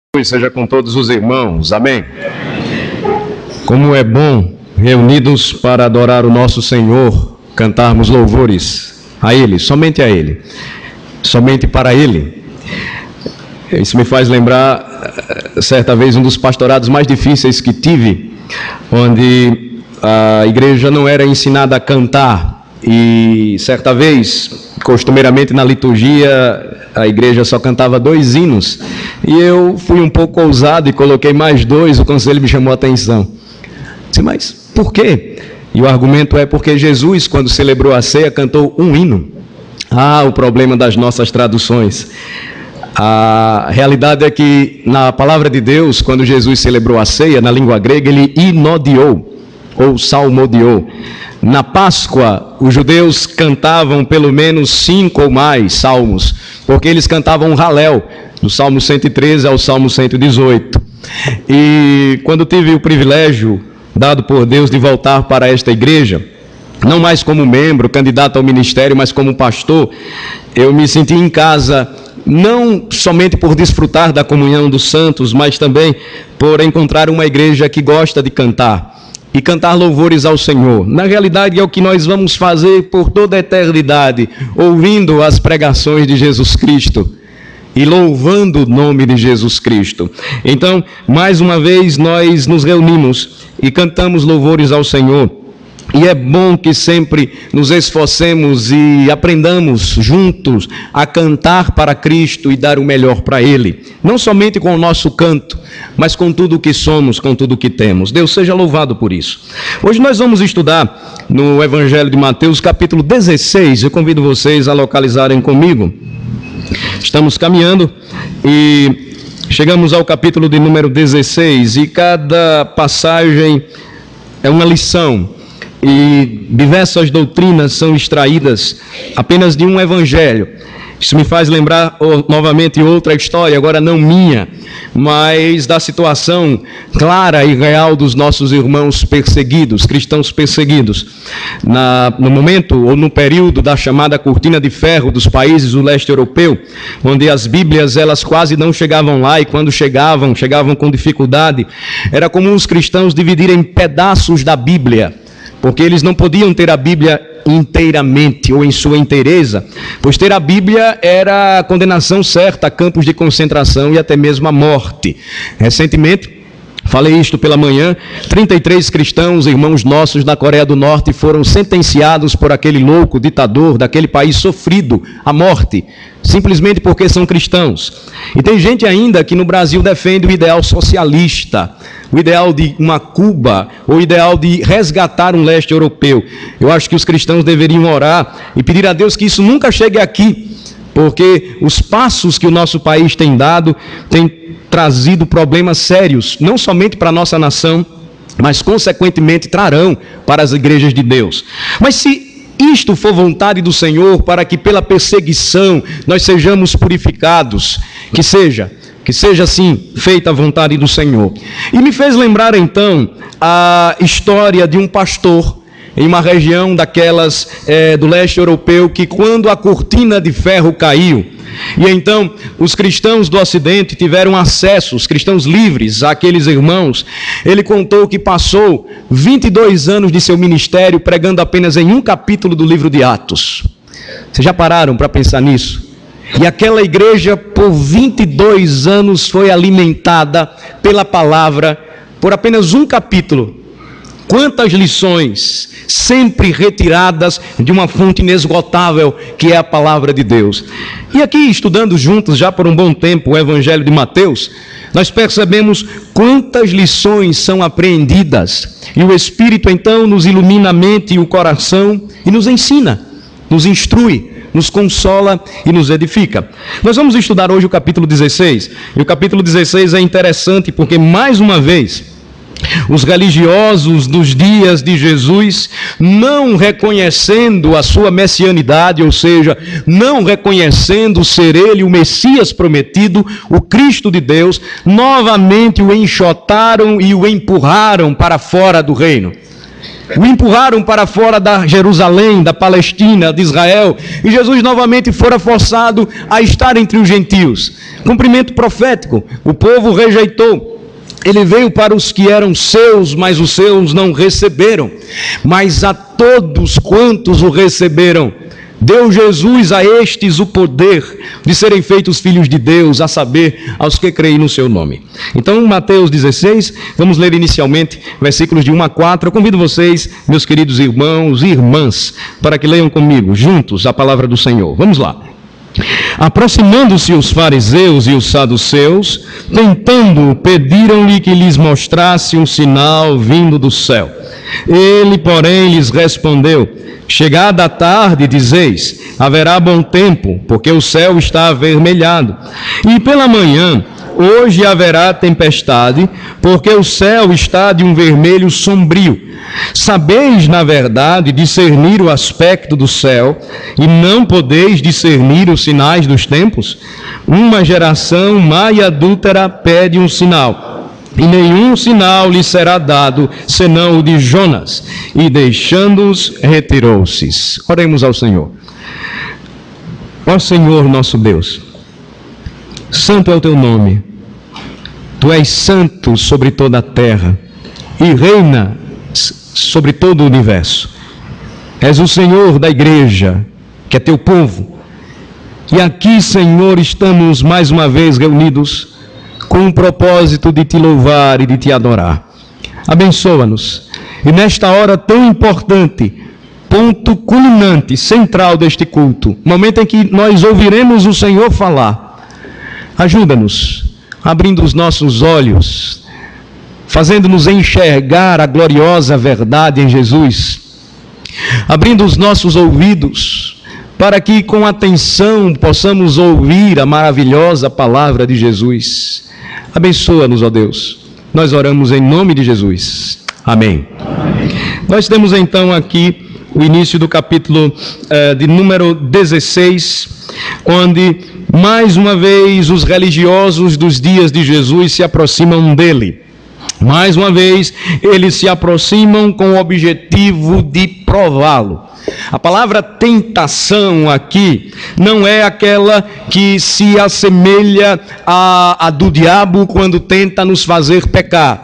Seja com todos os irmãos, amém. Como é bom, reunidos para adorar o nosso Senhor, cantarmos louvores a Ele, somente para Ele. Isso me faz lembrar, certa vez, um dos pastorados mais difíceis que tive, onde a igreja não era ensinada a cantar, e certa vez, costumeiramente na liturgia, a igreja só cantava 2 hinos, e eu fui um pouco ousado e coloquei mais 2, o conselho me chamou a atenção. Disse, mas por quê? E o argumento é porque Jesus, quando celebrou a ceia, cantou 1 hino. O problema das nossas traduções. A realidade é que na palavra de Deus, quando Jesus celebrou a ceia, na língua grega, ele inodiou, ou salmodiou. Na Páscoa, os judeus cantavam pelo menos 5 ou mais salmos, porque eles cantavam Halel, do Salmo 113 ao Salmo 118. E quando tive o privilégio, dado por Deus, de voltar para esta igreja, não mais como membro, candidato ao ministério, mas como pastor, eu me senti em casa, não somente por desfrutar da comunhão dos santos, mas também por encontrar uma igreja que gosta de cantar. E cantar louvores ao Senhor. Na realidade é o que nós vamos fazer por toda a eternidade, ouvindo as pregações de Jesus Cristo e louvando o nome de Jesus Cristo. Então, mais uma vez nós nos reunimos e cantamos louvores ao Senhor. E é bom que sempre nos esforcemos e aprendamos juntos a cantar para Cristo e dar o melhor para Ele. Não somente com o nosso canto, mas com tudo o que somos, com tudo o que temos. Deus seja louvado por isso. Hoje nós vamos estudar no Evangelho de Mateus, capítulo 16. Eu convido vocês a localizarem comigo. Estamos caminhando e chegamos ao capítulo de número 16. E cada passagem é uma lição. E diversas doutrinas são extraídas apenas de um evangelho. Isso me faz lembrar novamente outra história, agora não minha, mas da situação clara e real dos nossos irmãos perseguidos, cristãos perseguidos. No momento ou no período da chamada cortina de ferro dos países do leste europeu, onde as Bíblias elas quase não chegavam lá, e quando chegavam com dificuldade, era comum os cristãos dividirem pedaços da Bíblia, porque eles não podiam ter a Bíblia inteiramente ou em sua inteireza, pois ter a Bíblia era a condenação certa a campos de concentração e até mesmo a morte. Recentemente, falei isto pela manhã, 33 cristãos, irmãos nossos da Coreia do Norte, foram sentenciados por aquele louco ditador daquele país sofrido à morte, simplesmente porque são cristãos. E tem gente ainda que no Brasil defende o ideal socialista, o ideal de uma Cuba, o ideal de resgatar um leste europeu. Eu acho que os cristãos deveriam orar e pedir a Deus que isso nunca chegue aqui, porque os passos que o nosso país tem dado têm trazido problemas sérios, não somente para a nossa nação, mas consequentemente trarão para as igrejas de Deus. Mas se isto for vontade do Senhor, para que pela perseguição nós sejamos purificados, que seja assim feita a vontade do Senhor. E me fez lembrar então a história de um pastor em uma região daquelas do leste europeu, que quando a cortina de ferro caiu, e então os cristãos do Ocidente tiveram acesso, os cristãos livres, àqueles irmãos, ele contou que passou 22 anos de seu ministério pregando apenas em um capítulo do livro de Atos. Vocês já pararam para pensar nisso? E aquela igreja por 22 anos foi alimentada pela palavra, por apenas um capítulo. Quantas lições, sempre retiradas de uma fonte inesgotável, que é a palavra de Deus. E aqui, estudando juntos já por um bom tempo o Evangelho de Mateus, nós percebemos quantas lições são apreendidas. E o Espírito então nos ilumina a mente e o coração e nos ensina, nos instrui, nos consola e nos edifica. Nós vamos estudar hoje o capítulo 16. E o capítulo 16 é interessante porque, mais uma vez, os religiosos dos dias de Jesus, não reconhecendo a sua messianidade, ou seja, não reconhecendo ser ele o Messias prometido, o Cristo de Deus, novamente o enxotaram e o empurraram para fora do reino. o empurraram para fora da Jerusalém, da Palestina, de Israel, e Jesus novamente fora forçado a estar entre os gentios. Cumprimento profético, o povo rejeitou. Ele veio para os que eram seus, mas os seus não receberam. Mas a todos quantos o receberam, deu Jesus a estes o poder de serem feitos filhos de Deus, a saber, aos que creem no seu nome. Então, Mateus 16, vamos ler inicialmente versículos de 1 a 4. Eu convido vocês, meus queridos irmãos e irmãs, para que leiam comigo, juntos, a palavra do Senhor. Vamos lá. Aproximando-se os fariseus e os saduceus, tentando, pediram-lhe que lhes mostrasse um sinal vindo do céu. Ele, porém, lhes respondeu: chegada a tarde, dizeis, haverá bom tempo, porque o céu está avermelhado. E pela manhã, hoje haverá tempestade, porque o céu está de um vermelho sombrio. Sabeis, na verdade, discernir o aspecto do céu, e não podeis discernir os sinais dos tempos? Uma geração má e adúltera pede um sinal, e nenhum sinal lhe será dado, senão o de Jonas. E deixando-os, retirou-se. Oremos ao Senhor. Ó Senhor nosso Deus, santo é o teu nome. Tu és santo sobre toda a terra e reina sobre todo o universo. És o Senhor da igreja, que é teu povo. E aqui, Senhor, estamos mais uma vez reunidos com o propósito de te louvar e de te adorar. Abençoa-nos. E nesta hora tão importante, ponto culminante, central deste culto, momento em que nós ouviremos o Senhor falar, ajuda-nos, abrindo os nossos olhos, fazendo-nos enxergar a gloriosa verdade em Jesus, abrindo os nossos ouvidos, para que com atenção possamos ouvir a maravilhosa palavra de Jesus. Abençoa-nos, ó Deus. Nós oramos em nome de Jesus. Amém. Nós temos então aqui o início do capítulo de número 16, onde mais uma vez os religiosos dos dias de Jesus se aproximam dele. Mais uma vez, eles se aproximam com o objetivo de prová-lo. A palavra tentação aqui não é aquela que se assemelha à do diabo quando tenta nos fazer pecar.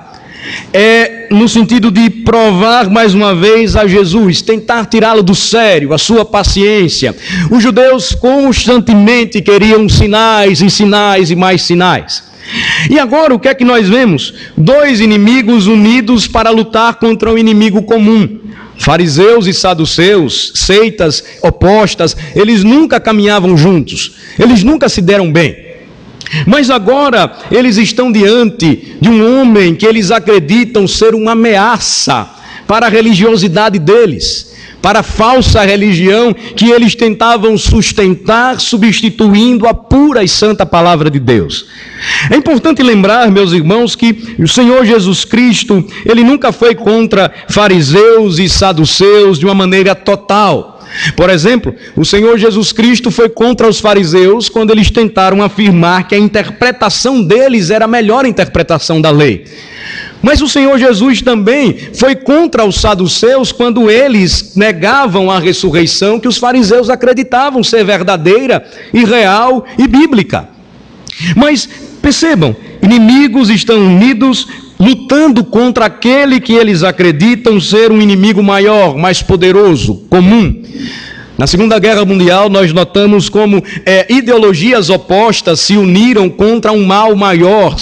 É no sentido de provar mais uma vez a Jesus, tentar tirá-lo do sério, a sua paciência. Os judeus constantemente queriam sinais e sinais e mais sinais. E agora o que é que nós vemos? Dois inimigos unidos para lutar contra um inimigo comum. Fariseus e saduceus, seitas opostas, eles nunca caminhavam juntos, eles nunca se deram bem. Mas agora eles estão diante de um homem que eles acreditam ser uma ameaça para a religiosidade deles, para a falsa religião que eles tentavam sustentar, substituindo a pura e santa palavra de Deus. É importante lembrar, meus irmãos, que o Senhor Jesus Cristo, ele nunca foi contra fariseus e saduceus de uma maneira total. Por exemplo, o Senhor Jesus Cristo foi contra os fariseus quando eles tentaram afirmar que a interpretação deles era a melhor interpretação da lei. Mas o Senhor Jesus também foi contra os saduceus quando eles negavam a ressurreição que os fariseus acreditavam ser verdadeira e real e bíblica. Mas percebam, inimigos estão unidos lutando contra aquele que eles acreditam ser um inimigo maior, mais poderoso, comum. Na Segunda Guerra Mundial, nós notamos como ideologias opostas se uniram contra um mal maior.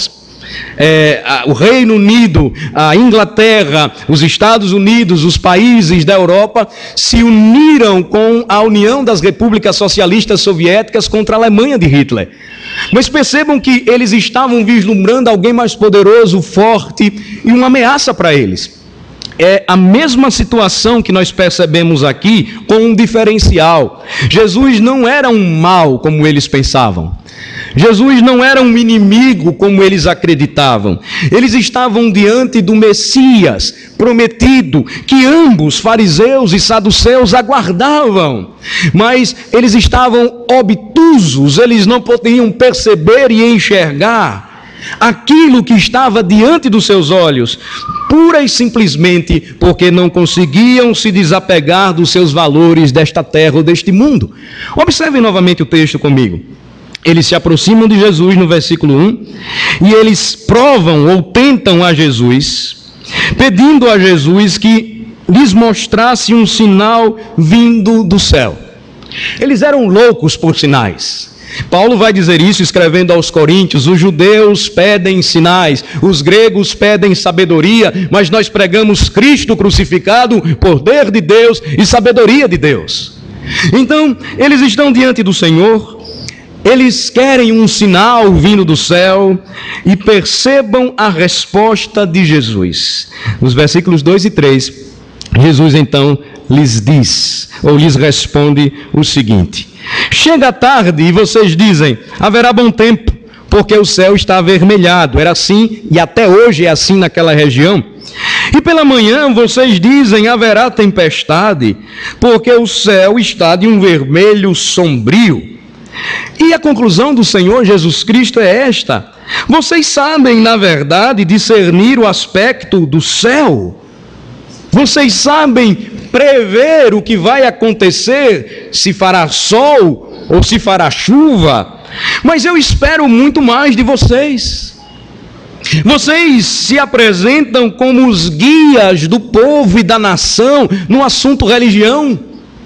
O Reino Unido, a Inglaterra, os Estados Unidos, os países da Europa se uniram com a União das Repúblicas Socialistas Soviéticas contra a Alemanha de Hitler. Mas percebam que eles estavam vislumbrando alguém mais poderoso, forte e uma ameaça para eles. É a mesma situação que nós percebemos aqui, com um diferencial. Jesus não era um mal como eles pensavam. Jesus não era um inimigo como eles acreditavam. Eles estavam diante do Messias prometido, que ambos, fariseus e saduceus, aguardavam. Mas eles estavam obtusos, eles não podiam perceber e enxergar aquilo que estava diante dos seus olhos, pura e simplesmente porque não conseguiam se desapegar dos seus valores desta terra ou deste mundo. Observem novamente o texto comigo. Eles se aproximam de Jesus no versículo 1 e eles provam ou tentam a Jesus, pedindo a Jesus que lhes mostrasse um sinal vindo do céu. Eles eram loucos por sinais. Paulo vai dizer isso escrevendo aos Coríntios: os judeus pedem sinais, os gregos pedem sabedoria, mas nós pregamos Cristo crucificado, poder de Deus e sabedoria de Deus. Então, eles estão diante do Senhor, eles querem um sinal vindo do céu e percebam a resposta de Jesus. Nos versículos 2 e 3, Jesus então lhes diz, ou lhes responde o seguinte: chega a tarde e vocês dizem, haverá bom tempo, porque o céu está avermelhado. Era assim e até hoje é assim naquela região. E pela manhã vocês dizem, haverá tempestade, porque o céu está de um vermelho sombrio. E a conclusão do Senhor Jesus Cristo é esta: vocês sabem, na verdade, discernir o aspecto do céu. Vocês sabem prever o que vai acontecer, se fará sol ou se fará chuva. Mas eu espero muito mais de vocês. Vocês se apresentam como os guias do povo e da nação no assunto religião.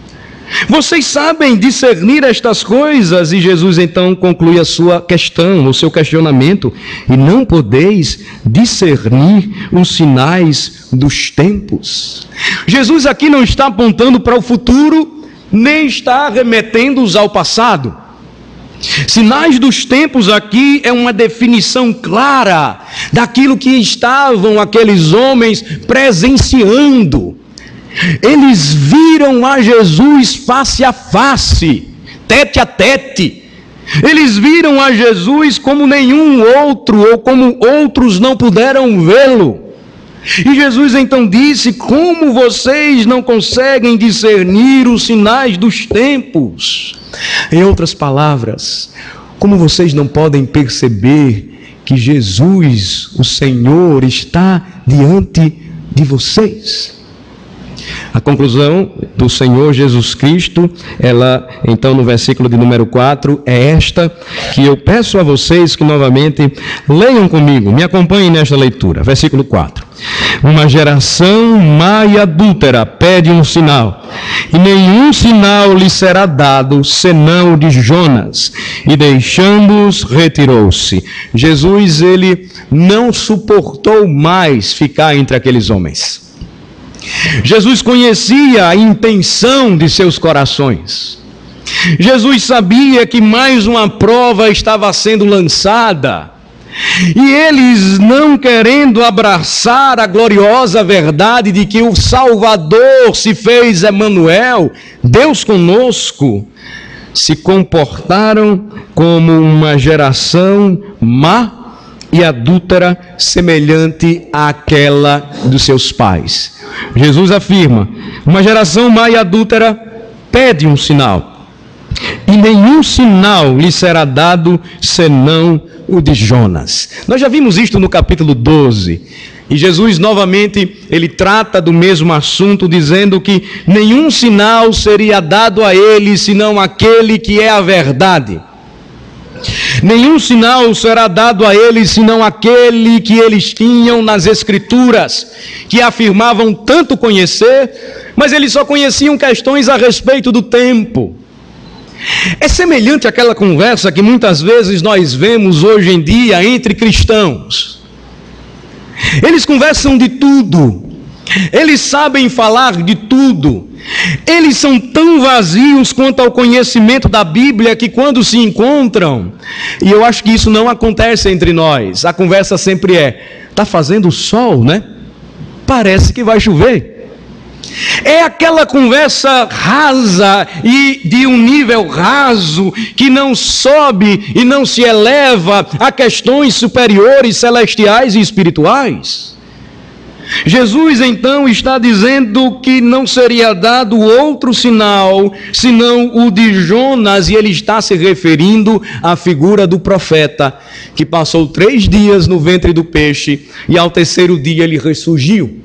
Vocês sabem discernir estas coisas. E Jesus então conclui a sua questão, o seu questionamento: e não podeis discernir os sinais dos tempos. Jesus aqui não está apontando para o futuro, nem está remetendo-os ao passado. Sinais dos tempos aqui é uma definição clara daquilo que estavam aqueles homens presenciando. Eles viram a Jesus face a face, tete a tete. Eles viram a Jesus como nenhum outro, ou como outros não puderam vê-lo. E Jesus então disse: como vocês não conseguem discernir os sinais dos tempos? Em outras palavras, como vocês não podem perceber que Jesus, o Senhor, está diante de vocês? A conclusão do Senhor Jesus Cristo, ela, então, no versículo de número 4, é esta, que eu peço a vocês que novamente leiam comigo, me acompanhem nesta leitura. Versículo 4. Uma geração má e adúltera pede um sinal, e nenhum sinal lhe será dado, senão o de Jonas, e deixando-os, retirou-se. Jesus, ele não suportou mais ficar entre aqueles homens. Jesus conhecia a intenção de seus corações. Jesus sabia que mais uma prova estava sendo lançada. E eles, não querendo abraçar a gloriosa verdade de que o Salvador se fez Emanuel, Deus conosco, se comportaram como uma geração má e adúltera, semelhante àquela dos seus pais. Jesus afirma: uma geração má e adúltera pede um sinal, e nenhum sinal lhe será dado, senão o de Jonas. Nós já vimos isto no capítulo 12, e Jesus novamente, ele trata do mesmo assunto, dizendo que nenhum sinal seria dado a ele, senão aquele que é a verdade. Nenhum sinal será dado a eles, senão aquele que eles tinham nas Escrituras, que afirmavam tanto conhecer, mas eles só conheciam questões a respeito do tempo. É semelhante àquela conversa que muitas vezes nós vemos hoje em dia entre cristãos. Eles conversam de tudo, eles sabem falar de tudo. Eles são tão vazios quanto ao conhecimento da Bíblia que quando se encontram, e eu acho que isso não acontece entre nós, a conversa sempre é: está fazendo sol, né? Parece que vai chover. É aquela conversa rasa e de um nível raso, que não sobe e não se eleva a questões superiores, celestiais e espirituais. Jesus então está dizendo que não seria dado outro sinal senão o de Jonas, e ele está se referindo à figura do profeta que passou 3 dias no ventre do peixe e ao terceiro dia ele ressurgiu.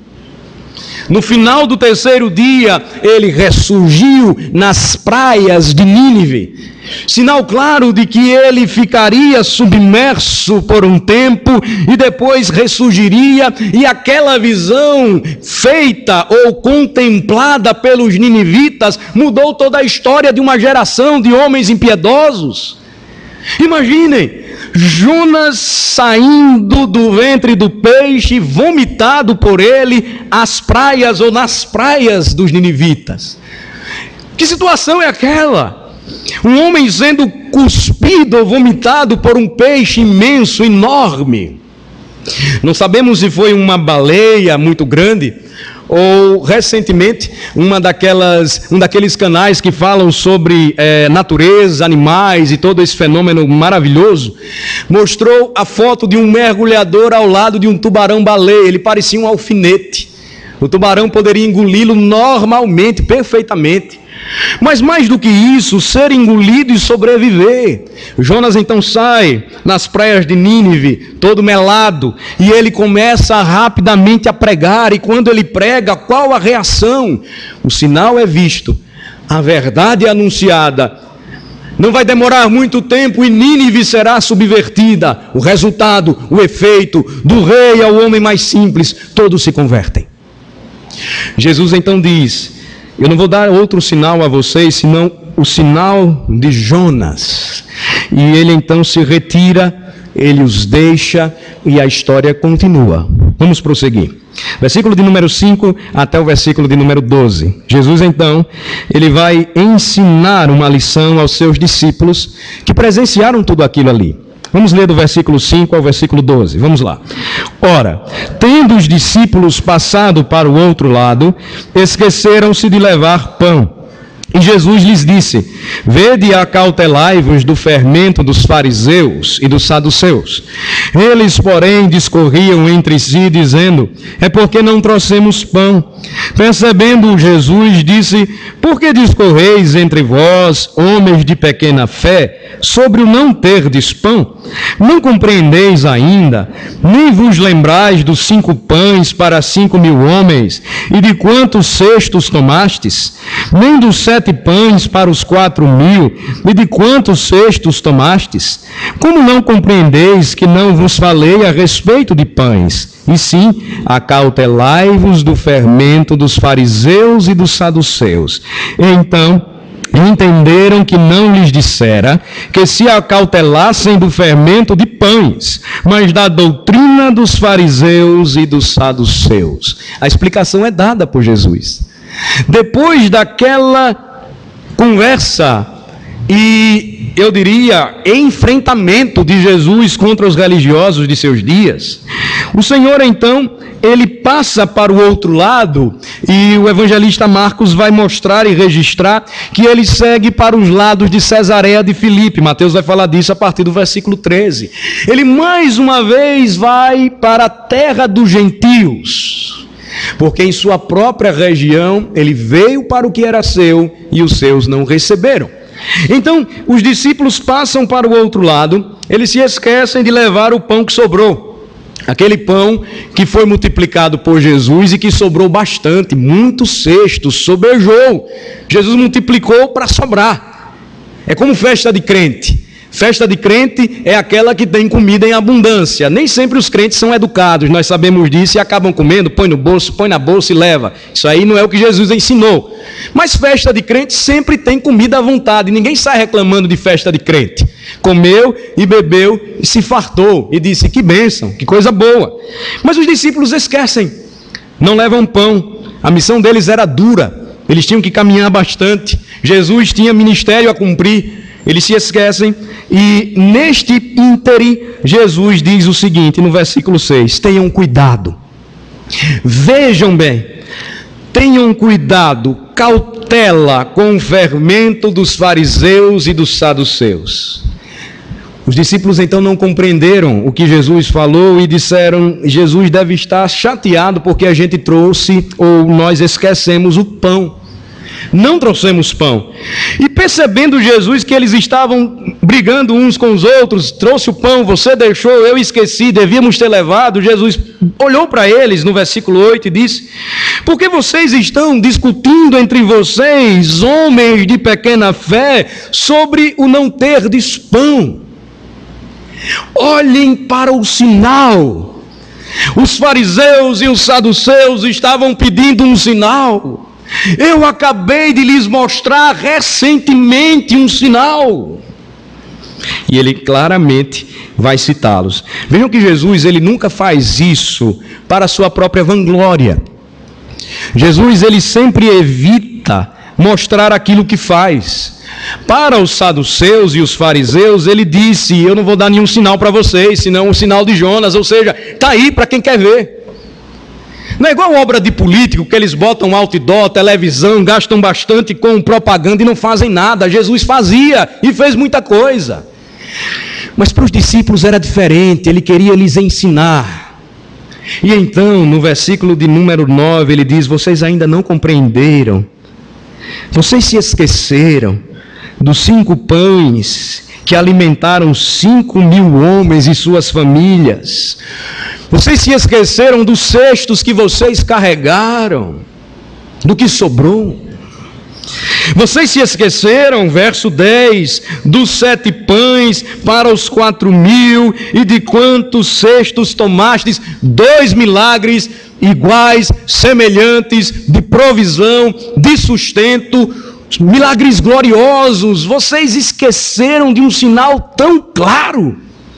No final do terceiro dia, ele ressurgiu nas praias de Nínive. Sinal claro de que ele ficaria submerso por um tempo e depois ressurgiria, e aquela visão feita ou contemplada pelos ninivitas mudou toda a história de uma geração de homens impiedosos. Imaginem, Jonas saindo do ventre do peixe, vomitado por ele às praias ou nas praias dos ninivitas. Que situação é aquela? Um homem sendo cuspido ou vomitado por um peixe imenso, enorme. Não sabemos se foi uma baleia muito grande ou recentemente um daqueles canais que falam sobre natureza, animais e todo esse fenômeno maravilhoso, mostrou a foto de um mergulhador ao lado de um tubarão-baleia. Ele parecia um alfinete. O tubarão poderia engoli-lo normalmente, perfeitamente. Mas mais do que isso, ser engolido e sobreviver. Jonas então sai nas praias de Nínive, todo melado, e ele começa rapidamente a pregar. E quando ele prega, qual a reação? O sinal é visto, a verdade é anunciada. Não vai demorar muito tempo e Nínive será subvertida. O resultado, o efeito, do rei ao homem mais simples, todos se convertem. Jesus então diz: eu não vou dar outro sinal a vocês, senão o sinal de Jonas. E ele então se retira, ele os deixa e a história continua. Vamos prosseguir. Versículo de número 5 até o versículo de número 12. Jesus então, ele vai ensinar uma lição aos seus discípulos que presenciaram tudo aquilo ali. Vamos ler do versículo 5 ao versículo 12. Vamos lá. Ora, tendo os discípulos passado para o outro lado, esqueceram-se de levar pão. E Jesus lhes disse: vede e acautelai-vos do fermento dos fariseus e dos saduceus. Eles, porém, discorriam entre si, dizendo: é porque não trouxemos pão. Percebendo Jesus, disse: por que discorreis entre vós, homens de pequena fé, sobre o não terdes pão? Não compreendeis ainda, nem vos lembrais dos 5 pães para 5.000 homens, e de quantos cestos tomastes? Nem dos 7 pães para os 4.000, e de quantos cestos tomastes? Como não compreendeis que não vos falei a respeito de pães, e sim acautelai-vos do fermento dos fariseus e dos saduceus? Então entenderam que não lhes dissera que se acautelassem do fermento de pães, mas da doutrina dos fariseus e dos saduceus. A explicação é dada por Jesus. Depois daquela conversa e, eu diria, enfrentamento de Jesus contra os religiosos de seus dias, o Senhor então, ele passa para o outro lado, e o evangelista Marcos vai mostrar e registrar que ele segue para os lados de Cesareia de Filipe. Mateus vai falar disso a partir do versículo 13. Ele mais uma vez vai para a terra dos gentios, porque em sua própria região ele veio para o que era seu e os seus não receberam. Então, os discípulos passam para o outro lado, eles se esquecem de levar o pão que sobrou. Aquele pão que foi multiplicado por Jesus e que sobrou bastante, muitos cestos, sobejou. Jesus multiplicou para sobrar. É como festa de crente. Festa de crente é aquela que tem comida em abundância. Nem sempre os crentes são educados, nós sabemos disso, e acabam comendo, põe no bolso, põe na bolsa e leva. Isso aí não é o que Jesus ensinou. Mas festa de crente sempre tem comida à vontade. Ninguém sai reclamando de festa de crente. Comeu e bebeu e se fartou e disse: que bênção, que coisa boa. Mas os discípulos esquecem, não levam pão. A missão deles era dura, eles tinham que caminhar bastante. Jesus tinha ministério a cumprir. Eles se esquecem, e neste ínterim, Jesus diz o seguinte, no versículo 6, tenham cuidado, vejam bem, tenham cuidado, cautela com o fermento dos fariseus e dos saduceus. Os discípulos então não compreenderam o que Jesus falou e disseram: Jesus deve estar chateado porque a gente trouxe ou nós esquecemos o pão. Não trouxemos pão. E percebendo Jesus que eles estavam brigando uns com os outros, trouxe o pão, você deixou, eu esqueci, devíamos ter levado. Jesus olhou para eles no versículo 8 e disse: por que vocês estão discutindo entre vocês, homens de pequena fé, sobre o não terdes pão? Olhem para o sinal. Os fariseus e os saduceus estavam pedindo um sinal. Eu acabei de lhes mostrar recentemente um sinal. E ele claramente vai citá-los. Vejam que Jesus, ele nunca faz isso para a sua própria vanglória. Jesus, ele sempre evita mostrar aquilo que faz. Para os saduceus e os fariseus, ele disse: eu não vou dar nenhum sinal para vocês, senão o sinal de Jonas, ou seja, está aí para quem quer ver. Não é igual obra de político, que eles botam outdoor, televisão, gastam bastante com propaganda e não fazem nada. Jesus fazia e fez muita coisa. Mas para os discípulos era diferente, ele queria lhes ensinar. E então, no versículo de número 9, ele diz: vocês ainda não compreenderam, vocês se esqueceram dos 5 pães que alimentaram 5.000 homens e suas famílias. Vocês se esqueceram dos cestos que vocês carregaram, do que sobrou. Vocês se esqueceram, verso 10, dos 7 pães para os 4.000 e de quantos cestos tomastes? 2 milagres iguais, semelhantes, de provisão, de sustento, milagres gloriosos. Vocês esqueceram de um sinal tão claro.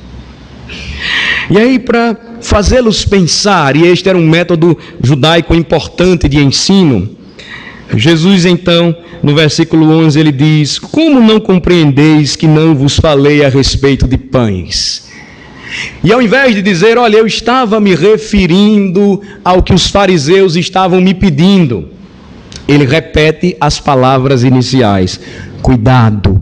E aí, para fazê-los pensar, e este era um método judaico importante de ensino, Jesus então, no versículo 11, ele diz: como não compreendeis que não vos falei a respeito de pães? E ao invés de dizer: olha, eu estava me referindo ao que os fariseus estavam me pedindo, ele repete as palavras iniciais: cuidado,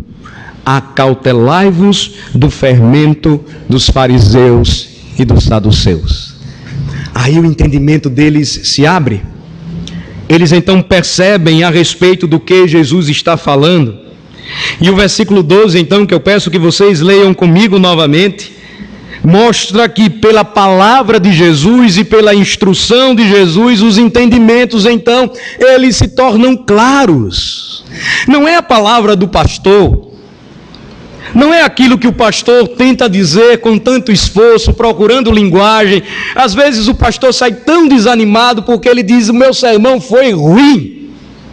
acautelai-vos do fermento dos fariseus e dos saduceus. Aí o entendimento deles se abre. Eles então percebem a respeito do que Jesus está falando. E o versículo 12, então, que eu peço que vocês leiam comigo novamente, mostra que pela palavra de Jesus e pela instrução de Jesus, os entendimentos então, eles se tornam claros. Não é a palavra do pastor, não é aquilo que o pastor tenta dizer com tanto esforço, procurando linguagem. Às vezes o pastor sai tão desanimado porque ele diz: o meu sermão foi ruim.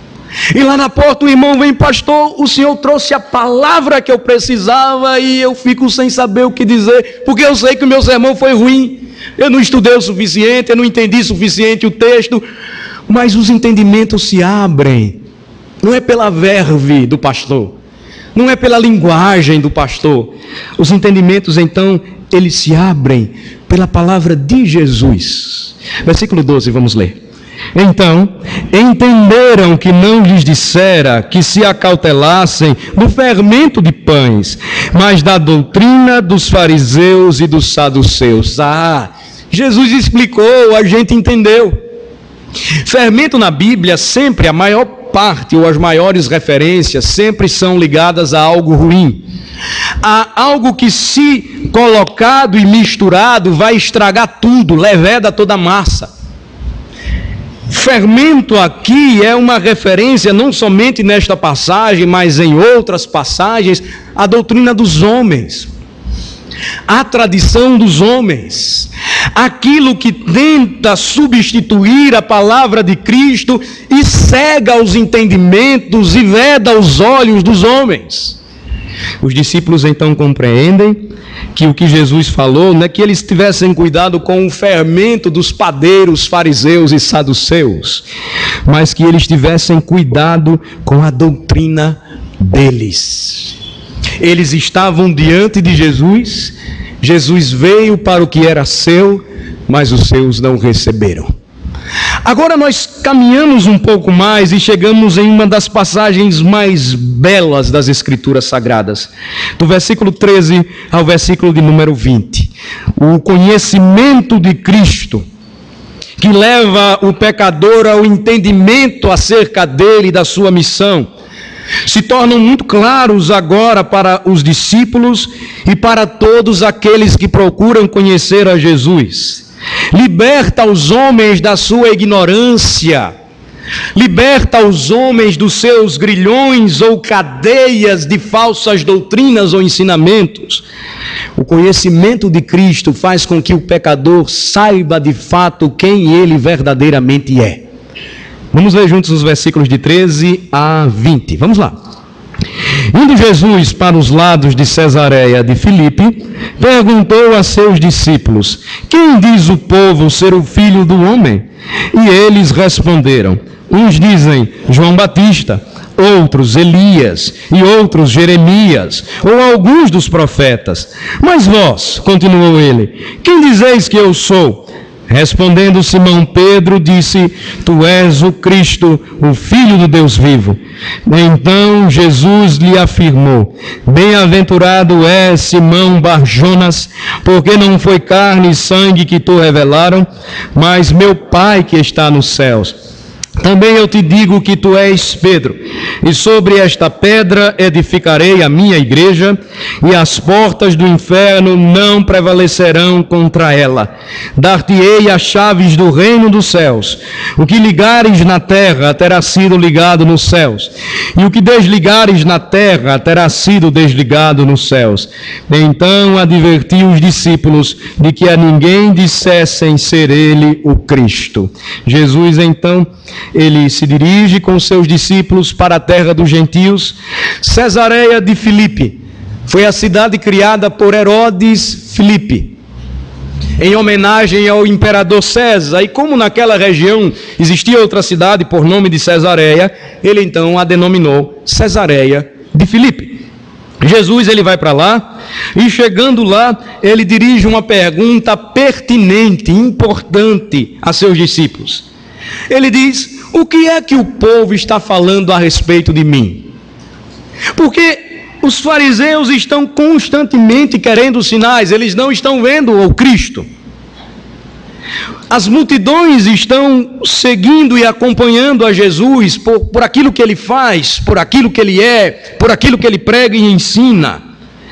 E lá na porta o irmão vem: pastor, o senhor trouxe a palavra que eu precisava e eu fico sem saber o que dizer, porque eu sei que o meu sermão foi ruim. Eu não estudei o suficiente, eu não entendi o suficiente o texto. Mas os entendimentos se abrem. Não é pela verve do pastor, não é pela linguagem do pastor. Os entendimentos, então, eles se abrem pela palavra de Jesus. Versículo 12, vamos ler. Então, entenderam que não lhes dissera que se acautelassem do fermento de pães, mas da doutrina dos fariseus e dos saduceus. Jesus explicou, a gente entendeu. Fermento na Bíblia, sempre a maior parte ou as maiores referências sempre são ligadas a algo ruim, a algo que, se colocado e misturado, vai estragar tudo, leveda toda a massa. Fermento aqui é uma referência não somente nesta passagem, mas em outras passagens, à doutrina dos homens, à tradição dos homens, aquilo que tenta substituir a palavra de Cristo e cega os entendimentos e veda os olhos dos homens. Os discípulos então compreendem que o que Jesus falou não é que eles tivessem cuidado com o fermento dos padeiros, fariseus e saduceus, mas que eles tivessem cuidado com a doutrina deles. Eles estavam diante de Jesus, Jesus veio para o que era seu, mas os seus não receberam. Agora nós caminhamos um pouco mais e chegamos em uma das passagens mais belas das Escrituras Sagradas, do versículo 13 ao versículo de número 20. O conhecimento de Cristo, que leva o pecador ao entendimento acerca dele e da sua missão, se tornam muito claros agora para os discípulos e para todos aqueles que procuram conhecer a Jesus. Liberta os homens da sua ignorância, liberta os homens dos seus grilhões ou cadeias de falsas doutrinas ou ensinamentos. O conhecimento de Cristo faz com que o pecador saiba de fato quem ele verdadeiramente é. Vamos ler juntos os versículos de 13 a 20. Vamos lá. Indo Jesus para os lados de Cesareia de Filipe, perguntou a seus discípulos: quem diz o povo ser o Filho do Homem? E eles responderam: uns dizem João Batista, outros Elias, e outros Jeremias, ou alguns dos profetas. Mas vós, continuou ele, quem dizeis que eu sou? Respondendo Simão Pedro, disse: tu és o Cristo, o Filho do Deus vivo. Então Jesus lhe afirmou: bem-aventurado és, Simão Bar-Jonas, porque não foi carne e sangue que te revelaram, mas meu Pai que está nos céus. Também eu te digo que tu és Pedro, e sobre esta pedra edificarei a minha igreja, e as portas do inferno não prevalecerão contra ela. Dar-te-ei as chaves do reino dos céus. O que ligares na terra terá sido ligado nos céus, e o que desligares na terra terá sido desligado nos céus. Então adverti os discípulos de que a ninguém dissessem ser ele o Cristo. Jesus então, ele se dirige com seus discípulos para a terra dos gentios. Cesareia de Filipe foi a cidade criada por Herodes Filipe, em homenagem ao imperador César. E como naquela região existia outra cidade por nome de Cesareia, ele então a denominou Cesareia de Filipe. Jesus ele vai para lá, e chegando lá, ele dirige uma pergunta pertinente, importante a seus discípulos. Ele diz: o que é que o povo está falando a respeito de mim? Porque os fariseus estão constantemente querendo sinais, eles não estão vendo o Cristo. As multidões estão seguindo e acompanhando a Jesus por aquilo que ele faz, por aquilo que ele é, por aquilo que ele prega e ensina.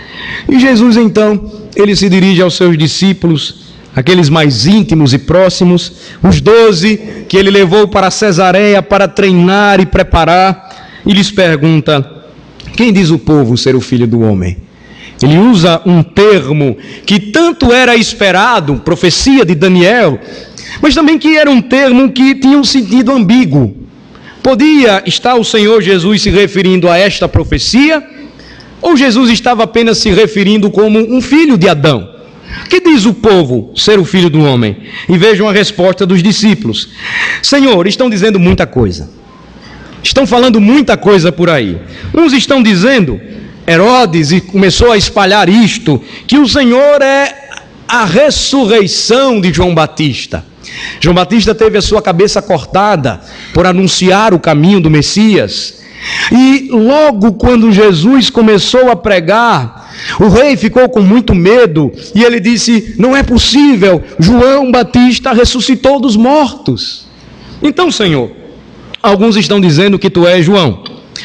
E Jesus então, ele se dirige aos seus discípulos, aqueles mais íntimos e próximos, os 12 que ele levou para Cesareia para treinar e preparar, e lhes pergunta: quem diz o povo ser o Filho do Homem? Ele usa um termo que tanto era esperado, profecia de Daniel, mas também que era um termo que tinha um sentido ambíguo. Podia estar o Senhor Jesus se referindo a esta profecia, ou Jesus estava apenas se referindo como um filho de Adão? Que diz o povo ser o Filho do Homem? E vejam a resposta dos discípulos: Senhor, estão dizendo muita coisa, estão falando muita coisa por aí. Uns estão dizendo, Herodes e começou a espalhar isto, que o Senhor é a ressurreição de João Batista. João Batista teve a sua cabeça cortada por anunciar o caminho do Messias. E logo quando Jesus começou a pregar, o rei ficou com muito medo e ele disse: não é possível, João Batista ressuscitou dos mortos. Então, Senhor, alguns estão dizendo que tu és João,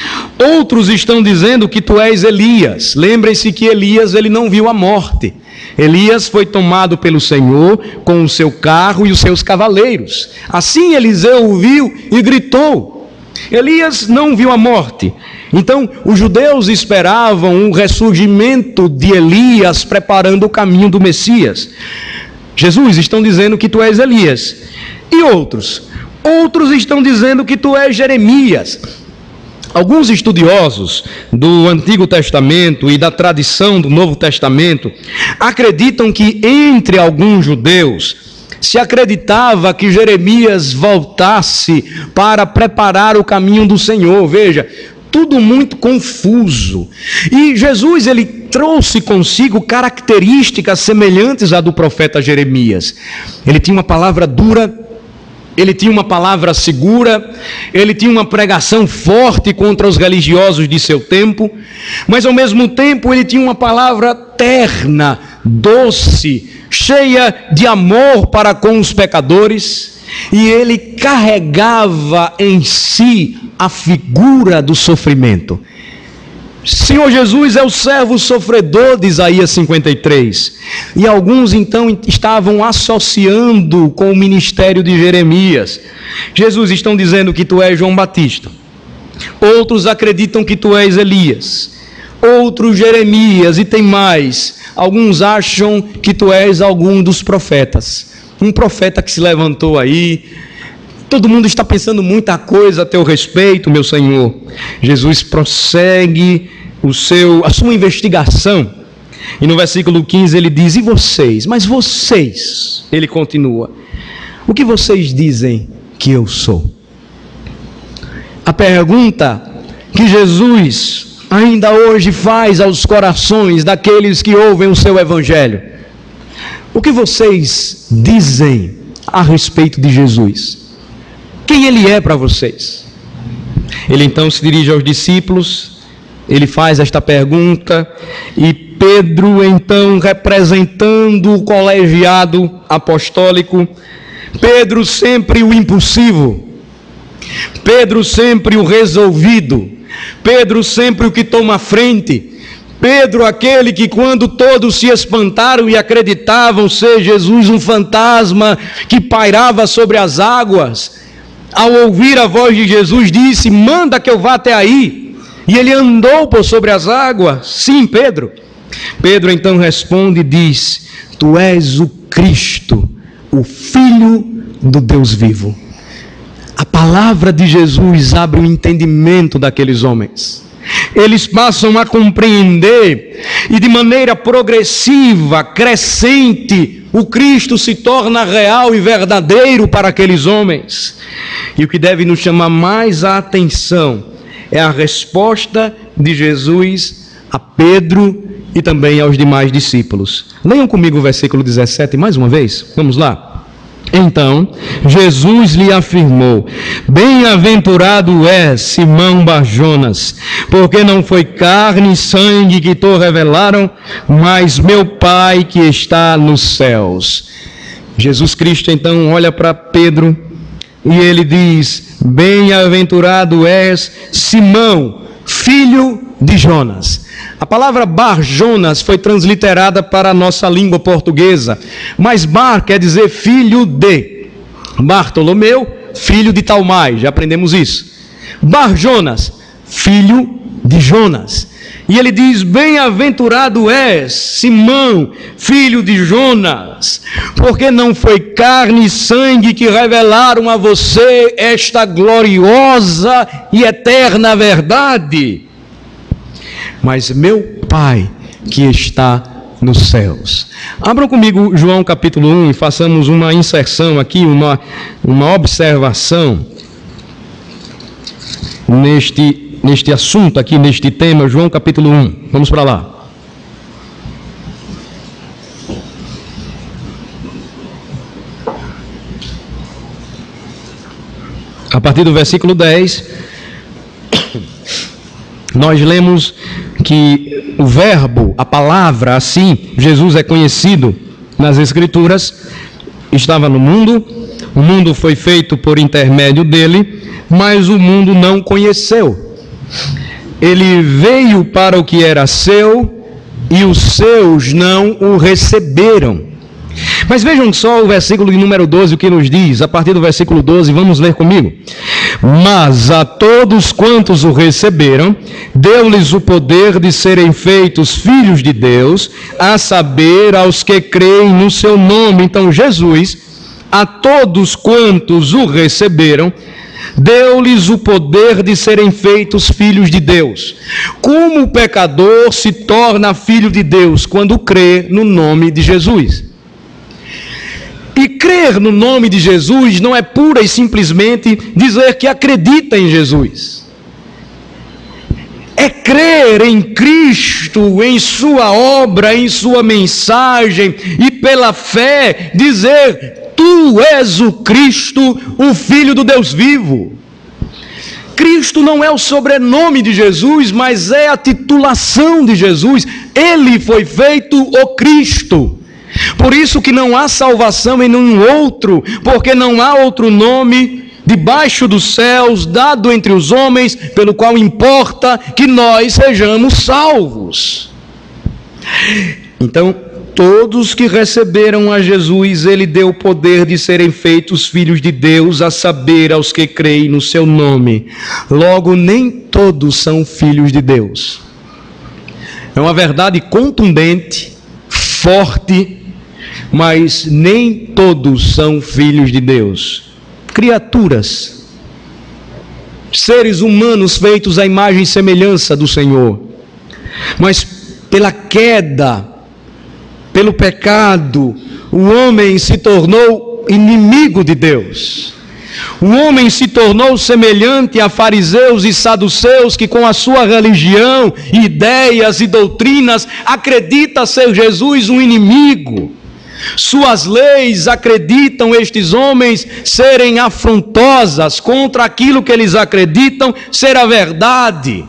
outros estão dizendo que tu és Elias. Lembrem-se que Elias ele não viu a morte. Elias foi tomado pelo Senhor com o seu carro e os seus cavaleiros. Assim Eliseu o viu e gritou. Elias não viu a morte. Então os judeus esperavam um ressurgimento de Elias preparando o caminho do Messias. Jesus, estão dizendo que tu és Elias. E outros estão dizendo que tu és Jeremias. Alguns estudiosos do Antigo Testamento e da tradição do Novo Testamento acreditam que entre alguns judeus se acreditava que Jeremias voltasse para preparar o caminho do Senhor. Veja, tudo muito confuso. E Jesus ele trouxe consigo características semelhantes à do profeta Jeremias. Ele tinha uma palavra dura, Ele tinha uma palavra segura, ele tinha uma pregação forte contra os religiosos de seu tempo, mas ao mesmo tempo ele tinha uma palavra terna, doce, cheia de amor para com os pecadores, e ele carregava em si a figura do sofrimento. Senhor Jesus é o servo sofredor de Isaías 53. E alguns então estavam associando com o ministério de Jeremias. Jesus, estão dizendo que tu és João Batista. Outros acreditam que tu és Elias. Outros Jeremias, e tem mais. Alguns acham que tu és algum dos profetas. Um profeta que se levantou aí. Todo mundo está pensando muita coisa a teu respeito, meu Senhor. Jesus prossegue a sua investigação. E no versículo 15 ele diz: e vocês? Mas vocês, ele continua, o que vocês dizem que eu sou? A pergunta que Jesus ainda hoje faz aos corações daqueles que ouvem o seu evangelho: o que vocês dizem a respeito de Jesus? Quem ele é para vocês? Ele então se dirige aos discípulos, ele faz esta pergunta, e Pedro então, representando o colegiado apostólico, Pedro sempre o impulsivo, Pedro sempre o resolvido, Pedro sempre o que toma a frente, Pedro aquele que, quando todos se espantaram e acreditavam ser Jesus um fantasma que pairava sobre as águas, ao ouvir a voz de Jesus, disse: manda que eu vá até aí. E ele andou por sobre as águas. Sim, Pedro. Pedro então responde e diz: tu és o Cristo, o Filho do Deus vivo. A palavra de Jesus abre o entendimento daqueles homens. Eles passam a compreender, e de maneira progressiva, crescente, o Cristo se torna real e verdadeiro para aqueles homens. E o que deve nos chamar mais a atenção é a resposta de Jesus a Pedro e também aos demais discípulos. Leiam comigo o versículo 17 mais uma vez. Vamos lá. Então Jesus lhe afirmou: bem-aventurado és, Simão Bar-Jonas, porque não foi carne e sangue que te revelaram, mas meu Pai que está nos céus. Jesus Cristo então olha para Pedro e ele diz: bem-aventurado és, Simão, filho de Jonas. A palavra Bar-Jonas foi transliterada para a nossa língua portuguesa, mas Bar quer dizer filho de. Bartolomeu, filho de Talmai, já aprendemos isso. Bar-Jonas, filho de Jonas. E ele diz: bem-aventurado és, Simão, filho de Jonas, porque não foi carne e sangue que revelaram a você esta gloriosa e eterna verdade, mas meu Pai que está nos céus. Abram comigo João capítulo 1 e façamos uma inserção aqui, uma observação neste assunto aqui, neste tema. João capítulo 1, vamos para lá. A partir do versículo 10, nós lemos que o verbo, a palavra, assim Jesus é conhecido nas Escrituras, estava no mundo, o mundo foi feito por intermédio dele, mas o mundo não conheceu. Ele veio para o que era seu e os seus não o receberam. Mas vejam só o versículo de número 12, o que nos diz. A partir do versículo 12, vamos ler comigo. Mas a todos quantos o receberam, deu-lhes o poder de serem feitos filhos de Deus, a saber, aos que creem no seu nome. Então Jesus, a todos quantos o receberam, deu-lhes o poder de serem feitos filhos de Deus. Como o pecador se torna filho de Deus? Quando crê no nome de Jesus. E crer no nome de Jesus não é pura e simplesmente dizer que acredita em Jesus. É crer em Cristo, em sua obra, em sua mensagem, e pela fé dizer: tu és o Cristo, o Filho do Deus vivo. Cristo não é o sobrenome de Jesus, mas é a titulação de Jesus. Ele foi feito o Cristo. Por isso que não há salvação em nenhum outro, porque não há outro nome debaixo dos céus, dado entre os homens, pelo qual importa que nós sejamos salvos. Então, todos que receberam a Jesus, ele deu o poder de serem feitos filhos de Deus, a saber, aos que creem no seu nome. Logo, nem todos são filhos de Deus. É uma verdade contundente, forte, mas nem todos são filhos de Deus. Criaturas, seres humanos feitos à imagem e semelhança do Senhor, mas pela queda, pelo pecado, o homem se tornou inimigo de Deus. O homem se tornou semelhante a fariseus e saduceus que, com a sua religião, ideias e doutrinas, acredita ser Jesus um inimigo. Suas leis acreditam estes homens serem afrontosas contra aquilo que eles acreditam ser a verdade.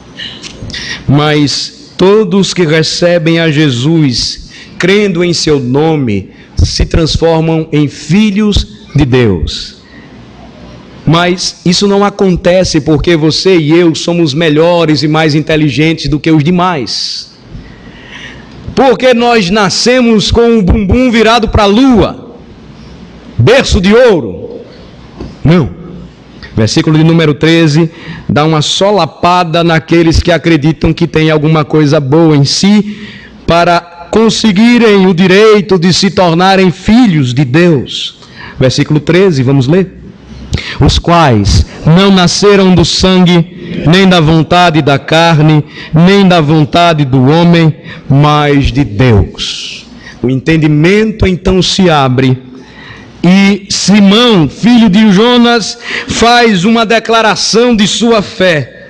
Mas todos que recebem a Jesus, crendo em seu nome, se transformam em filhos de Deus. Mas isso não acontece porque você e eu somos melhores e mais inteligentes do que os demais. Porque nós nascemos com o bumbum virado para a lua, berço de ouro. Não. Versículo de número 13 dá uma solapada naqueles que acreditam que tem alguma coisa boa em si para conseguirem o direito de se tornarem filhos de Deus. Versículo 13, vamos ler. Os quais não nasceram do sangue, nem da vontade da carne, nem da vontade do homem, mas de Deus. O entendimento então se abre e Simão, filho de Jonas, faz uma declaração de sua fé.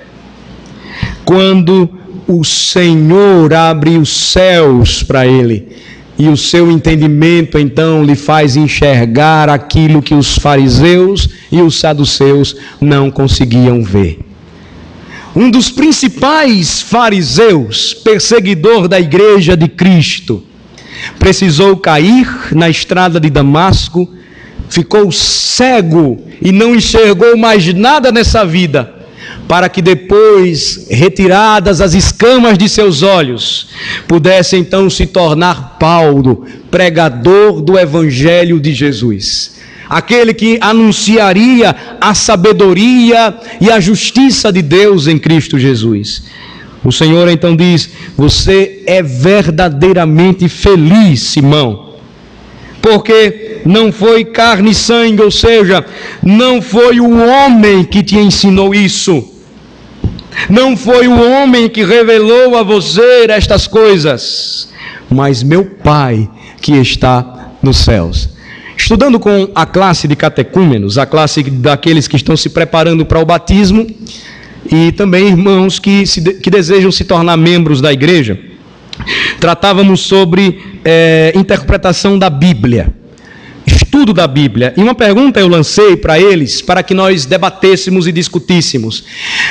Quando o Senhor abre os céus para ele, e o seu entendimento então lhe faz enxergar aquilo que os fariseus e os saduceus não conseguiam ver. Um dos principais fariseus, perseguidor da igreja de Cristo, precisou cair na estrada de Damasco, ficou cego e não enxergou mais nada nessa vida, para que depois, retiradas as escamas de seus olhos, pudesse então se tornar Paulo, pregador do Evangelho de Jesus. Aquele que anunciaria a sabedoria e a justiça de Deus em Cristo Jesus. O Senhor então diz: você é verdadeiramente feliz, Simão, porque não foi carne e sangue, ou seja, não foi o homem que te ensinou isso. Não foi o homem que revelou a você estas coisas, mas meu Pai que está nos céus. Estudando com a classe de catecúmenos, a classe daqueles que estão se preparando para o batismo, e também irmãos que desejam se tornar membros da igreja, tratávamos sobre interpretação da Bíblia, estudo da Bíblia. E uma pergunta eu lancei para eles, para que nós debatêssemos e discutíssemos.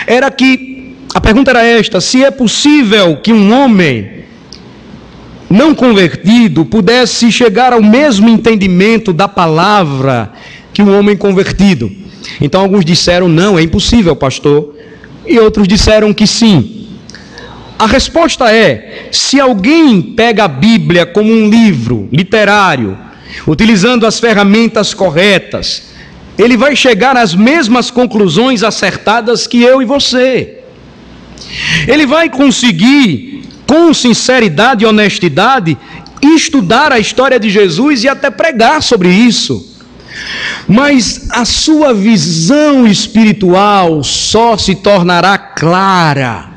A pergunta era esta: se é possível que um homem não convertido pudesse chegar ao mesmo entendimento da palavra que um homem convertido. Então alguns disseram: não, é impossível, pastor. E outros disseram que sim. A resposta é: se alguém pega a Bíblia como um livro literário, utilizando as ferramentas corretas, ele vai chegar às mesmas conclusões acertadas que eu e você. Ele vai conseguir, com sinceridade e honestidade, estudar a história de Jesus e até pregar sobre isso. Mas a sua visão espiritual só se tornará clara.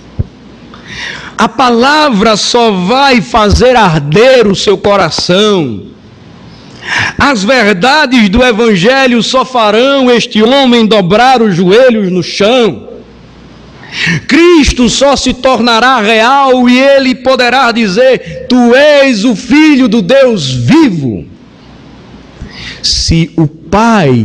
A palavra só vai fazer arder o seu coração. As verdades do Evangelho só farão este homem dobrar os joelhos no chão. Cristo só se tornará real e ele poderá dizer: tu és o Filho do Deus vivo, se o Pai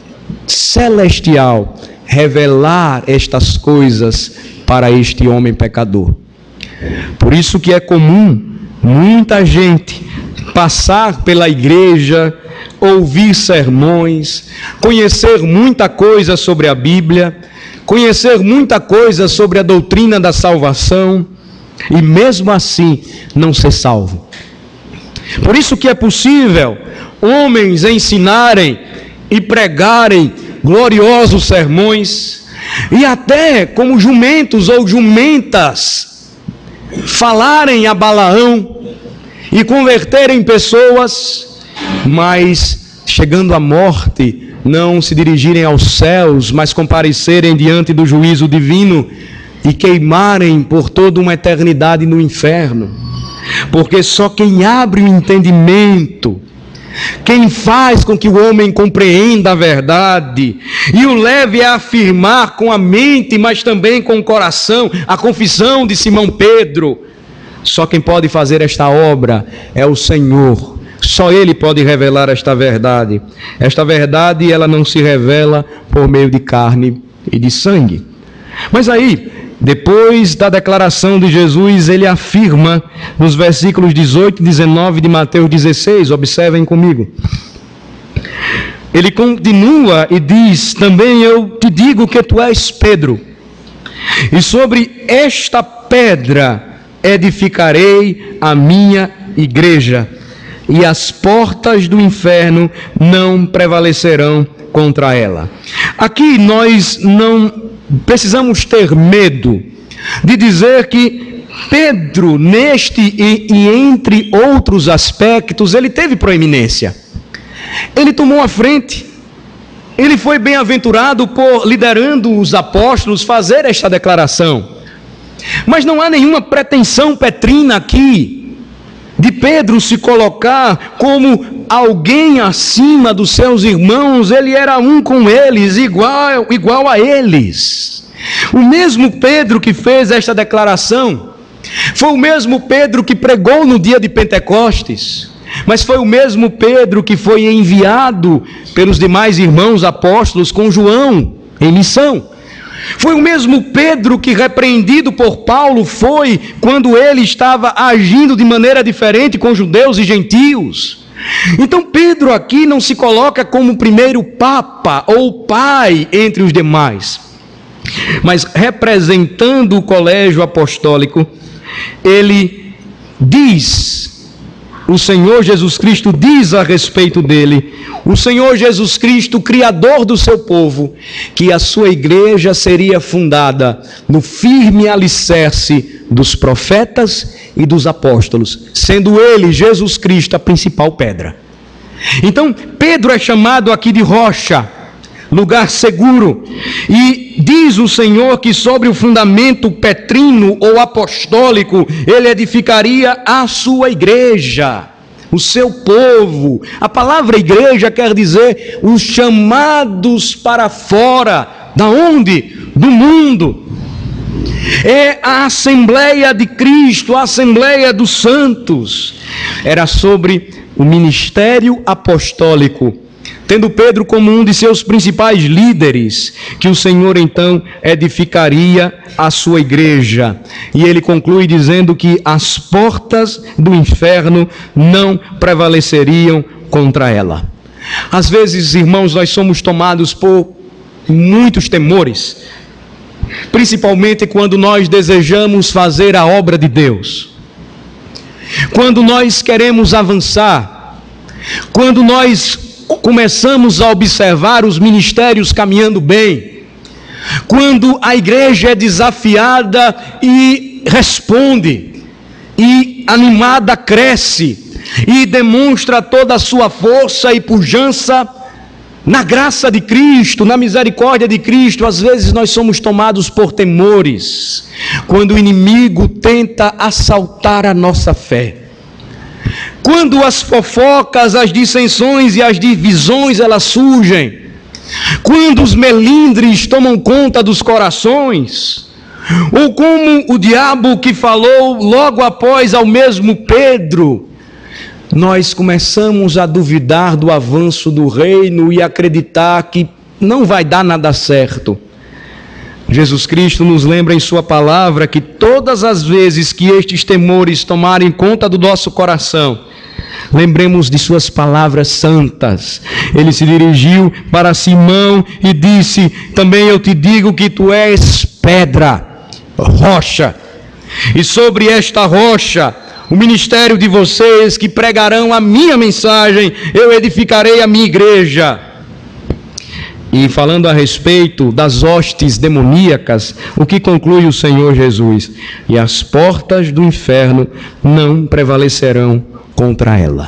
celestial revelar estas coisas para este homem pecador. Por isso que é comum muita gente passar pela igreja, ouvir sermões, conhecer muita coisa sobre a Bíblia, conhecer muita coisa sobre a doutrina da salvação e mesmo assim não ser salvo. Por isso que é possível homens ensinarem e pregarem gloriosos sermões e até como jumentos ou jumentas falarem a Balaão e converterem pessoas, mas chegando à morte não se dirigirem aos céus, mas comparecerem diante do juízo divino e queimarem por toda uma eternidade no inferno. Porque só quem abre o entendimento, quem faz com que o homem compreenda a verdade e o leve a afirmar com a mente, mas também com o coração, a confissão de Simão Pedro, só quem pode fazer esta obra é o Senhor. Só Ele pode revelar esta verdade. Esta verdade, ela não se revela por meio de carne e de sangue. Mas aí, depois da declaração de Jesus, ele afirma nos versículos 18 e 19 de Mateus 16, observem comigo. Ele continua e diz: também eu te digo que tu és Pedro, e sobre esta pedra edificarei a minha igreja, e as portas do inferno não prevalecerão contra ela. Aqui nós não precisamos ter medo de dizer que Pedro, neste e entre outros aspectos, ele teve proeminência. Ele tomou a frente. Ele foi bem-aventurado por, liderando os apóstolos, fazer esta declaração. Mas não há nenhuma pretensão petrina aqui de Pedro se colocar como alguém acima dos seus irmãos. Ele era um com eles, igual a eles. O mesmo Pedro que fez esta declaração foi o mesmo Pedro que pregou no dia de Pentecostes, mas foi o mesmo Pedro que foi enviado pelos demais irmãos apóstolos com João em missão. Foi o mesmo Pedro que, repreendido por Paulo, foi quando ele estava agindo de maneira diferente com judeus e gentios. Então Pedro aqui não se coloca como o primeiro papa ou pai entre os demais, mas representando o colégio apostólico, ele diz, o Senhor Jesus Cristo diz a respeito dele, o Senhor Jesus Cristo, Criador do seu povo, que a sua igreja seria fundada no firme alicerce dos profetas e dos apóstolos, sendo ele, Jesus Cristo, a principal pedra. Então, Pedro é chamado aqui de rocha, lugar seguro, e diz o Senhor que sobre o fundamento petrino ou apostólico, ele edificaria a sua igreja, o seu povo. A palavra igreja quer dizer os chamados para fora. Da onde? Do mundo. É a Assembleia de Cristo, a Assembleia dos Santos. Era sobre o ministério apostólico, tendo Pedro como um de seus principais líderes, que o Senhor então edificaria a sua igreja. E ele conclui dizendo que as portas do inferno não prevaleceriam contra ela. Às vezes, irmãos, nós somos tomados por muitos temores, principalmente quando nós desejamos fazer a obra de Deus, quando nós queremos avançar, quando nós começamos a observar os ministérios caminhando bem, quando a igreja é desafiada e responde, e animada cresce, e demonstra toda a sua força e pujança na graça de Cristo, na misericórdia de Cristo. Às vezes nós somos tomados por temores, quando o inimigo tenta assaltar a nossa fé. Quando as fofocas, as dissensões e as divisões elas surgem, quando os melindres tomam conta dos corações, Ou como o diabo que falou logo após ao mesmo Pedro, nós começamos a duvidar do avanço do reino e acreditar que não vai dar nada certo. Jesus Cristo nos lembra em sua palavra que todas as vezes que estes temores tomarem conta do nosso coração, lembremos de suas palavras santas. Ele se dirigiu para Simão e disse: também eu te digo que tu és pedra, rocha, e sobre esta rocha o ministério de vocês que pregarão a minha mensagem, eu edificarei a minha igreja. E falando a respeito das hostes demoníacas, o que conclui o Senhor Jesus? E as portas do inferno não prevalecerão contra ela.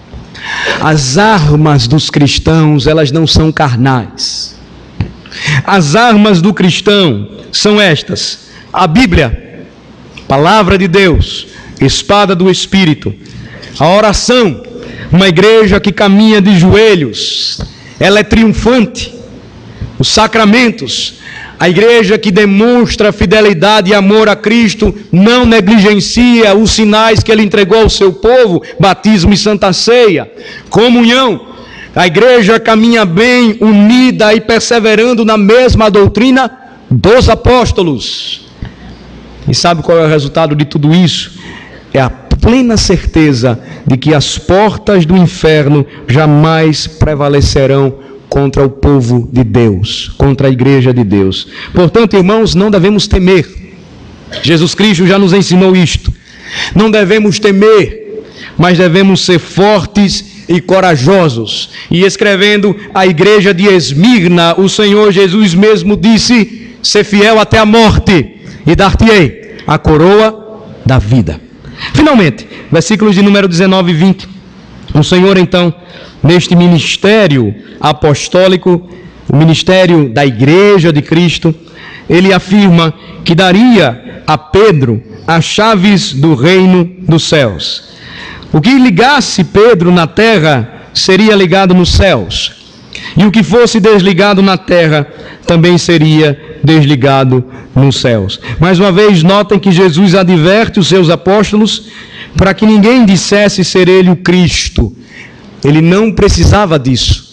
As armas dos cristãos, elas não são carnais. As armas do cristão são estas: a Bíblia, palavra de Deus, espada do Espírito, a oração, uma igreja que caminha de joelhos, ela é triunfante. Os sacramentos, a igreja que demonstra fidelidade e amor a Cristo, não negligencia os sinais que Ele entregou ao seu povo, batismo e santa ceia. Comunhão, a igreja caminha bem, unida e perseverando na mesma doutrina dos apóstolos. E sabe qual é o resultado de tudo isso? É a plena certeza de que as portas do inferno jamais prevalecerão contra o povo de Deus, contra a igreja de Deus. Portanto, irmãos, não devemos temer. Jesus Cristo já nos ensinou isto. Não devemos temer, mas devemos ser fortes e corajosos. E escrevendo à igreja de Esmirna, o Senhor Jesus mesmo disse: ser fiel até a morte, e dar-te-ei a coroa da vida. Finalmente, versículos de número 19 e 20. O Senhor então, neste ministério apostólico, o ministério da igreja de Cristo, Ele afirma que daria a Pedro as chaves do reino dos céus. O que ligasse Pedro na terra seria ligado nos céus, e o que fosse desligado na terra também seria desligado nos céus. Mais uma vez, notem que Jesus adverte os seus apóstolos para que ninguém dissesse ser ele o Cristo. Ele não precisava disso.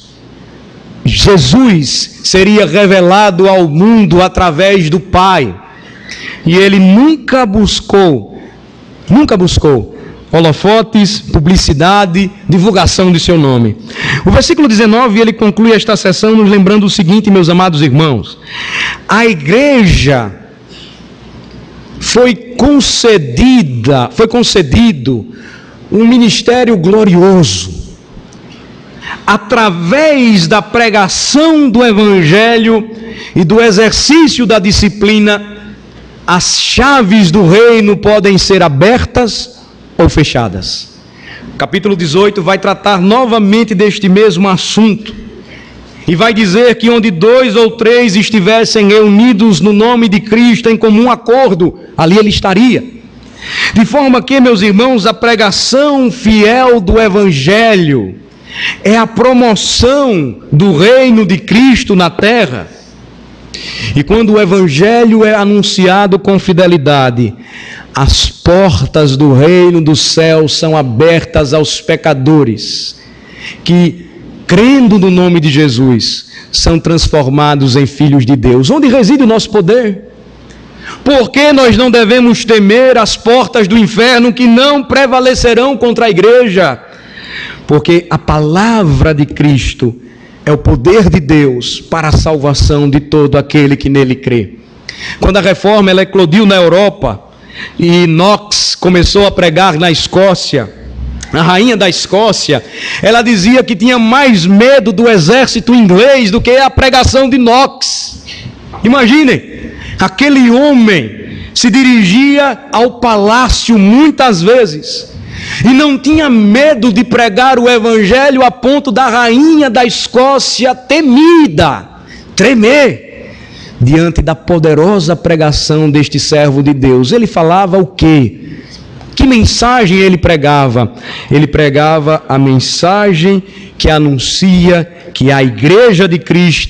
Jesus seria revelado ao mundo através do Pai. E ele nunca buscou holofotes, publicidade, divulgação de seu nome. O versículo 19, ele conclui esta sessão nos lembrando o seguinte, meus amados irmãos: a igreja foi concedido um ministério glorioso. Através da pregação do Evangelho e do exercício da disciplina, as chaves do reino podem ser abertas ou fechadas. O capítulo 18 vai tratar novamente deste mesmo assunto e vai dizer que onde 2 ou 3 estivessem reunidos no nome de Cristo em comum acordo, ali ele estaria. De forma que, meus irmãos, a pregação fiel do Evangelho é a promoção do reino de Cristo na terra. E quando o Evangelho é anunciado com fidelidade, as portas do reino dos céus são abertas aos pecadores que, crendo no nome de Jesus, são transformados em filhos de Deus. Onde reside o nosso poder? Por que nós não devemos temer as portas do inferno que não prevalecerão contra a igreja? Porque a palavra de Cristo é o poder de Deus para a salvação de todo aquele que nele crê. Quando a reforma ela eclodiu na Europa e Knox começou a pregar na Escócia, a rainha da Escócia, ela dizia que tinha mais medo do exército inglês do que a pregação de Knox. Imaginem, aquele homem se dirigia ao palácio muitas vezes e não tinha medo de pregar o Evangelho a ponto da rainha da Escócia temida, tremer diante da poderosa pregação deste servo de Deus. Ele falava o quê? Que mensagem ele pregava? Ele pregava a mensagem que anuncia que a igreja de Cristo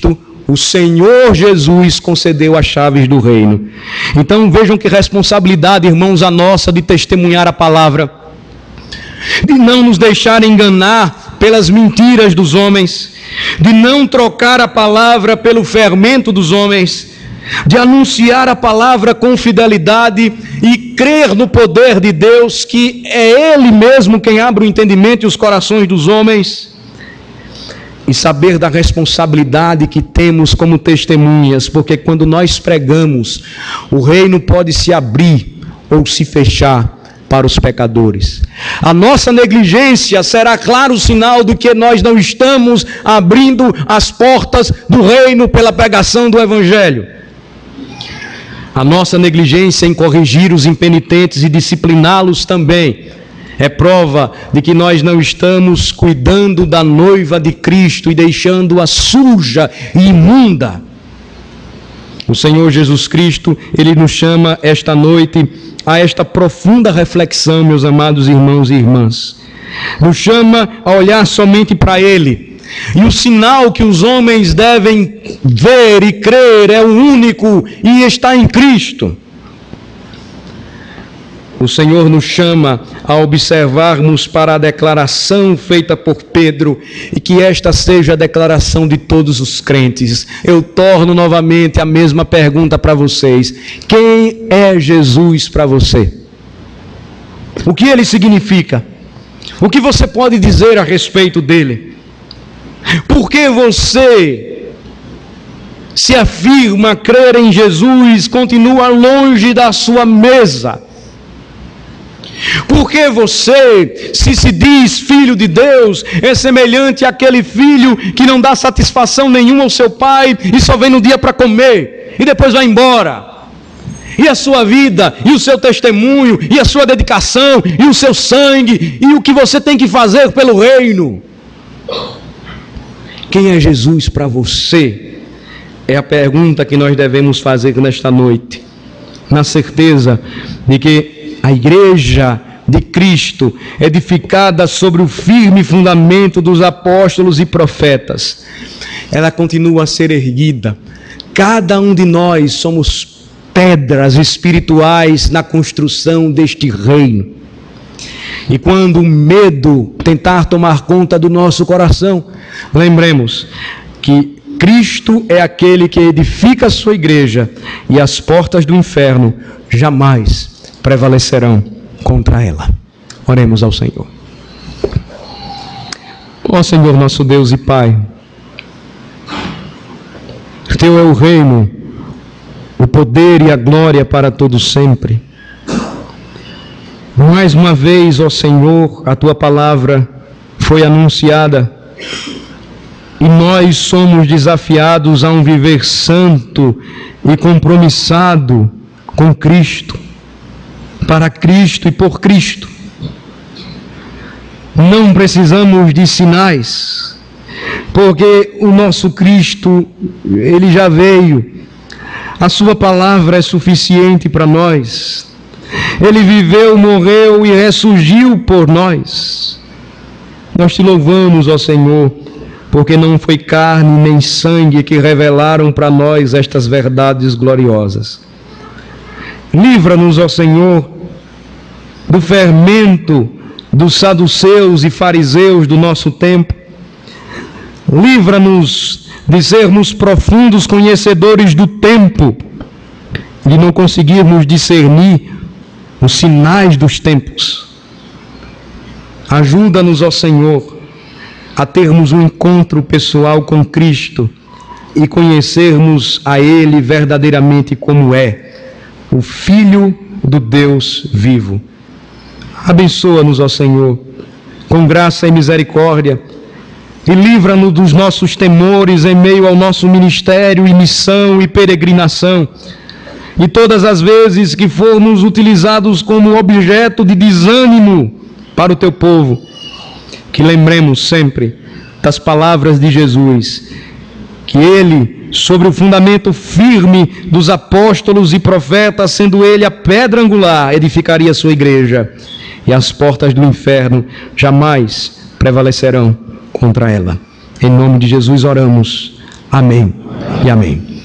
O Senhor Jesus concedeu as chaves do reino. Então vejam que responsabilidade, irmãos, a nossa de testemunhar a palavra, de não nos deixar enganar pelas mentiras dos homens, de não trocar a palavra pelo fermento dos homens, de anunciar a palavra com fidelidade e crer no poder de Deus, que é Ele mesmo quem abre o entendimento e os corações dos homens, e saber da responsabilidade que temos como testemunhas, porque quando nós pregamos, o reino pode se abrir ou se fechar para os pecadores. A nossa negligência será claro sinal de que nós não estamos abrindo as portas do reino pela pregação do Evangelho. A nossa negligência em corrigir os impenitentes e discipliná-los também é prova de que nós não estamos cuidando da noiva de Cristo e deixando-a suja e imunda. O Senhor Jesus Cristo, Ele nos chama esta noite a esta profunda reflexão, meus amados irmãos e irmãs. Nos chama a olhar somente para Ele. E o sinal que os homens devem ver e crer é o único e está em Cristo. O Senhor nos chama a observarmos para a declaração feita por Pedro e que esta seja a declaração de todos os crentes. Eu torno novamente a mesma pergunta para vocês. Quem é Jesus para você? O que ele significa? O que você pode dizer a respeito dele? Por que você se afirma crer em Jesus, continua longe da sua mesa? Porque você, se diz filho de Deus, é semelhante àquele filho que não dá satisfação nenhuma ao seu pai e só vem no dia para comer e depois vai embora. E a sua vida, e o seu testemunho, e a sua dedicação, e o seu sangue, e o que você tem que fazer pelo reino. Quem é Jesus para você? É a pergunta que nós devemos fazer nesta noite, na certeza de que a igreja de Cristo, edificada sobre o firme fundamento dos apóstolos e profetas, ela continua a ser erguida. Cada um de nós somos pedras espirituais na construção deste reino. E quando o medo tentar tomar conta do nosso coração, lembremos que Cristo é aquele que edifica a sua igreja e as portas do inferno jamais prevalecerão contra ela. Oremos ao Senhor. Ó Senhor, nosso Deus e Pai, Teu é o reino, o poder e a glória para todos sempre. Mais uma vez, ó Senhor, a Tua palavra foi anunciada e nós somos desafiados a um viver santo e compromissado com Cristo, para Cristo e por Cristo. Não precisamos de sinais, porque o nosso Cristo, Ele já veio. A Sua palavra é suficiente para nós. Ele viveu, morreu e ressurgiu por nós. Nós Te louvamos, ó Senhor, porque não foi carne nem sangue que revelaram para nós estas verdades gloriosas. Livra-nos, ó Senhor, do fermento dos saduceus e fariseus do nosso tempo. Livra-nos de sermos profundos conhecedores do tempo, de não conseguirmos discernir os sinais dos tempos. Ajuda-nos, ó Senhor, a termos um encontro pessoal com Cristo e conhecermos a Ele verdadeiramente como é, o Filho do Deus vivo. Abençoa-nos, ó Senhor, com graça e misericórdia, e livra-nos dos nossos temores em meio ao nosso ministério e missão e peregrinação. E todas as vezes que formos utilizados como objeto de desânimo para o Teu povo, que lembremos sempre das palavras de Jesus, que Ele, sobre o fundamento firme dos apóstolos e profetas, sendo Ele a pedra angular, edificaria a sua igreja, e as portas do inferno jamais prevalecerão contra ela. Em nome de Jesus oramos. Amém. e amém.